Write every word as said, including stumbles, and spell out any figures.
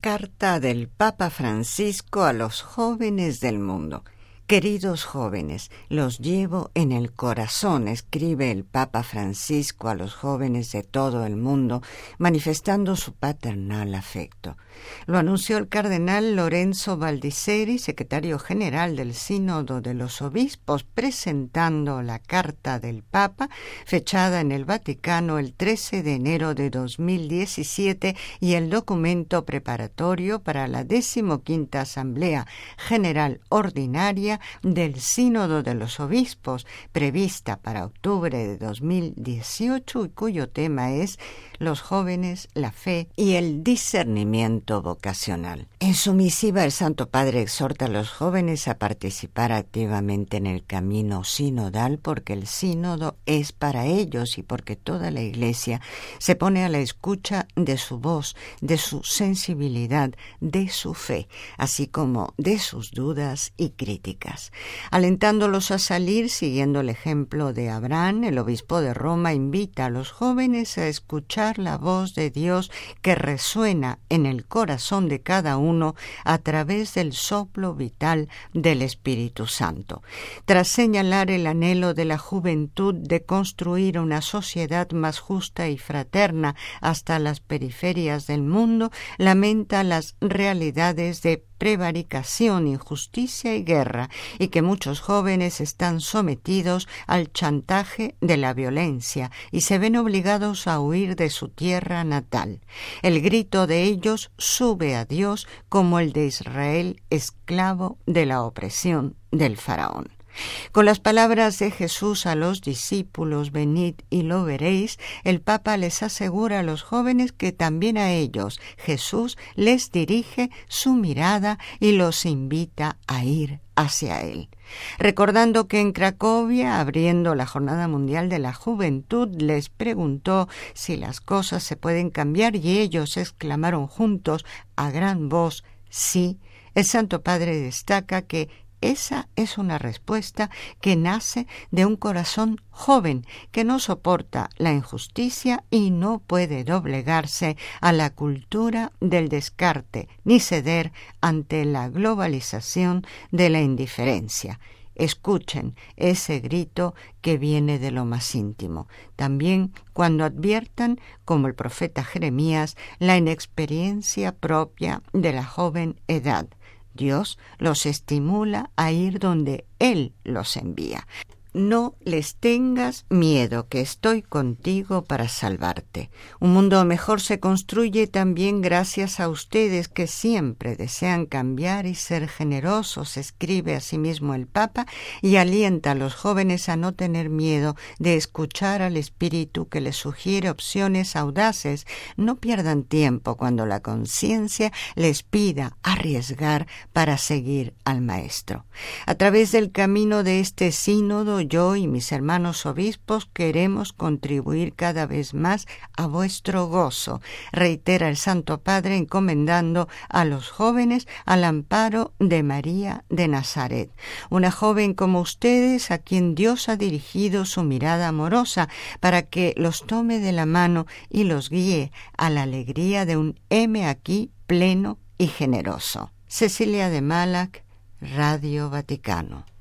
Carta del Papa Francisco a los jóvenes del mundo. Queridos jóvenes, los llevo en el corazón, escribe el Papa Francisco a los jóvenes de todo el mundo, manifestando su paternal afecto. Lo anunció el cardenal Lorenzo Baldisseri, secretario general del Sínodo de los Obispos, presentando la carta del Papa, fechada en el Vaticano el trece de enero de dos mil diecisiete, y el documento preparatorio para la decimoquinta Asamblea General Ordinaria del Sínodo de los Obispos, prevista para octubre de dos mil dieciocho y cuyo tema es los jóvenes, la fe y el discernimiento vocacional. En su misiva, el Santo Padre exhorta a los jóvenes a participar activamente en el camino sinodal, porque el sínodo es para ellos y porque toda la Iglesia se pone a la escucha de su voz, de su sensibilidad, de su fe, así como de sus dudas y críticas. Alentándolos a salir, siguiendo el ejemplo de Abraham, el obispo de Roma invita a los jóvenes a escuchar la voz de Dios que resuena en el corazón de cada uno a través del soplo vital del Espíritu Santo. Tras señalar el anhelo de la juventud de construir una sociedad más justa y fraterna hasta las periferias del mundo, lamenta las realidades de prevaricación, injusticia y guerra, y que muchos jóvenes están sometidos al chantaje de la violencia y se ven obligados a huir de su tierra natal. El grito de ellos sube a Dios como el de Israel, esclavo de la opresión del faraón. Con las palabras de Jesús a los discípulos, venid y lo veréis, el Papa les asegura a los jóvenes que también a ellos Jesús les dirige su mirada y los invita a ir hacia Él. Recordando que en Cracovia, abriendo la Jornada Mundial de la Juventud, les preguntó si las cosas se pueden cambiar y ellos exclamaron juntos a gran voz, sí, el Santo Padre destaca que esa es una respuesta que nace de un corazón joven que no soporta la injusticia y no puede doblegarse a la cultura del descarte ni ceder ante la globalización de la indiferencia. Escuchen ese grito que viene de lo más íntimo. También cuando adviertan, como el profeta Jeremías, la inexperiencia propia de la joven edad. Dios los estimula a ir donde Él los envía. No les tengas miedo, que estoy contigo para salvarte. Un mundo mejor se construye también gracias a ustedes que siempre desean cambiar y ser generosos, escribe asimismo el Papa, y alienta a los jóvenes a no tener miedo de escuchar al Espíritu que les sugiere opciones audaces. No pierdan tiempo cuando la conciencia les pida arriesgar para seguir al Maestro. A través del camino de este sínodo, yo y mis hermanos obispos queremos contribuir cada vez más a vuestro gozo, reitera el Santo Padre, encomendando a los jóvenes al amparo de María de Nazaret, una joven como ustedes a quien Dios ha dirigido su mirada amorosa para que los tome de la mano y los guíe a la alegría de un heme aquí pleno y generoso. Cecilia de Malac, Radio Vaticano.